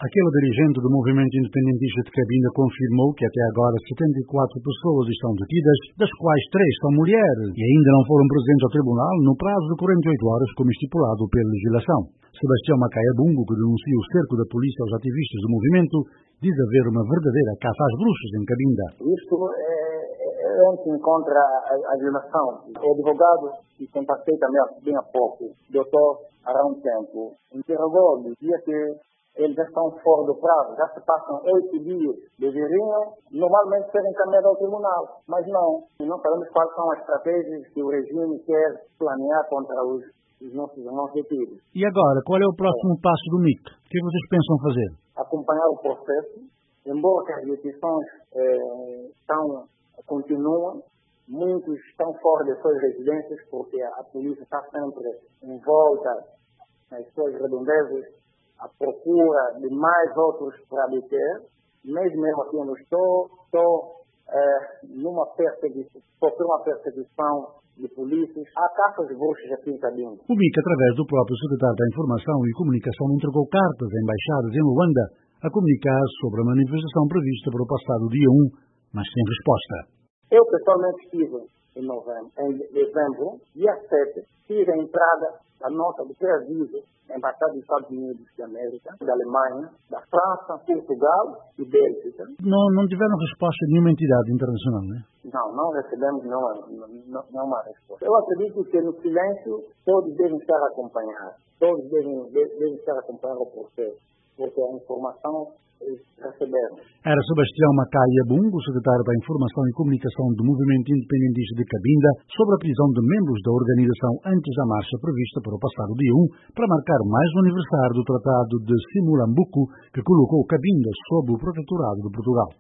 Aquele dirigente do movimento independentista de Cabinda confirmou que até agora 74 pessoas estão detidas, das quais 3 são mulheres e ainda não foram presentes ao tribunal no prazo de 48 horas, como estipulado pela legislação. Sebastião Macaia Bungo, que denuncia o cerco da polícia aos ativistas do movimento, diz haver uma verdadeira caça às bruxas em Cabinda. Isto é onde se encontra a violação. O advogado, que contactei também bem há pouco, doutor Arão Tempo, interrogou, dizia que eles já estão fora do prazo, já se passam 8 dias, deveriam normalmente ser encaminhados ao tribunal, mas não sabemos quais são as estratégias que o regime quer planear contra os nossos irmãos detidos. E agora, qual é o próximo passo do MIC? O que vocês pensam fazer? Acompanhar o processo, embora que as decisões continuam, muitos estão fora de suas residências, porque a polícia está sempre em volta nas suas redondezas, à procura de mais outros para deter. Mesmo eu aqui onde estou numa perseguição de polícias. Há caças bruxas aqui em Cabinda. O MIC, através do próprio secretário da Informação e Comunicação, entregou cartas a embaixadas em Luanda a comunicar sobre a manifestação prevista para o passado dia 1, mas sem resposta. Eu pessoalmente estive em dezembro, dia 7, fiz a entrada da nota de pré-aviso da Embaixada dos Estados Unidos da América, da Alemanha, da França, Portugal e Bélgica. Não tiveram resposta de nenhuma entidade internacional, né? Não recebemos nenhuma resposta. Eu acredito que no silêncio todos devem estar acompanhados. Todos devem estar acompanhando o processo, porque a informação receberam. Era Sebastião Macaia Bungo, secretário da Informação e Comunicação do Movimento Independentista de Cabinda, sobre a prisão de membros da organização antes da marcha prevista para o passado dia 1, para marcar mais um aniversário do Tratado de Simulambuco, que colocou Cabinda sob o protetorado de Portugal.